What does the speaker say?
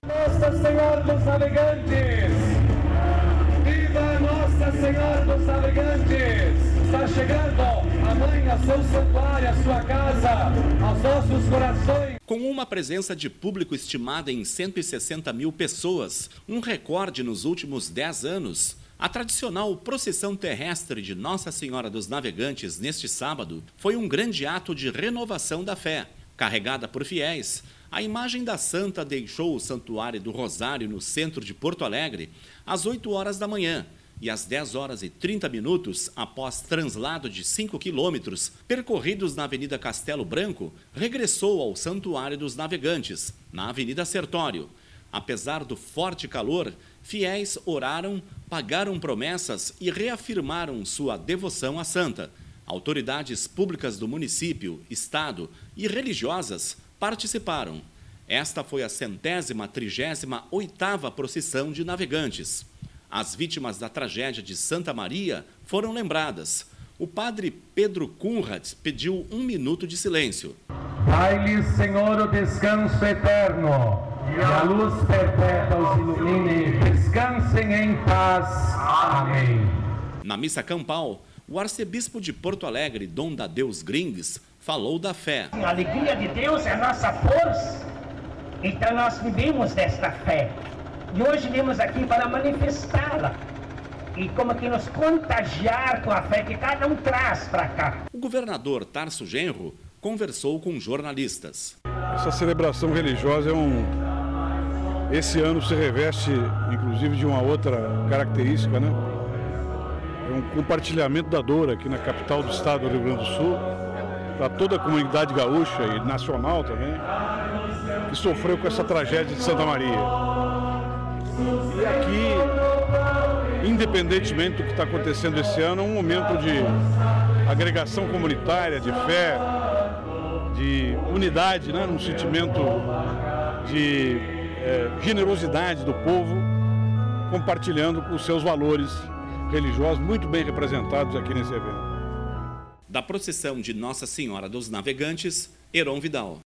Nossa Senhora dos Navegantes! Viva Nossa Senhora dos Navegantes! Está chegando a mãe ao seu santuário, à sua casa, aos nossos corações. Com uma presença de público estimada em 160 mil pessoas, um recorde nos últimos 10 anos, a tradicional procissão terrestre de Nossa Senhora dos Navegantes neste sábado foi um grande ato de renovação da fé. Carregada por fiéis, a imagem da santa deixou o Santuário do Rosário no centro de Porto Alegre às 8 horas da manhã e às 10 horas e 30 minutos, após translado de 5 quilômetros percorridos na Avenida Castelo Branco, regressou ao Santuário dos Navegantes, na Avenida Sertório. Apesar do forte calor, fiéis oraram, pagaram promessas e reafirmaram sua devoção à santa. Autoridades públicas do município, estado e religiosas participaram. Esta foi a 138ª procissão de navegantes. As vítimas da tragédia de Santa Maria foram lembradas. O padre Pedro Conrad pediu 1 minuto de silêncio. Dai-lhes, Senhor, o descanso eterno e a luz perpétua os ilumine. Descansem em paz. Amém. Na missa campal, o arcebispo de Porto Alegre, Dom Dadeus Gringues, falou da fé. A alegria de Deus é a nossa força, então nós vivemos desta fé. E hoje viemos aqui para manifestá-la e como que nos contagiar com a fé que cada um traz para cá. O governador Tarso Genro conversou com jornalistas. Essa celebração religiosa esse ano se reveste, inclusive, de uma outra característica, né? É um compartilhamento da dor aqui na capital do estado do Rio Grande do Sul, para toda a comunidade gaúcha e nacional também, que sofreu com essa tragédia de Santa Maria. E aqui, independentemente do que está acontecendo esse ano, é um momento de agregação comunitária, de fé, de unidade, né? Um sentimento de generosidade do povo, compartilhando com os seus valores religiosos muito bem representados aqui nesse evento. Da procissão de Nossa Senhora dos Navegantes, Heron Vidal.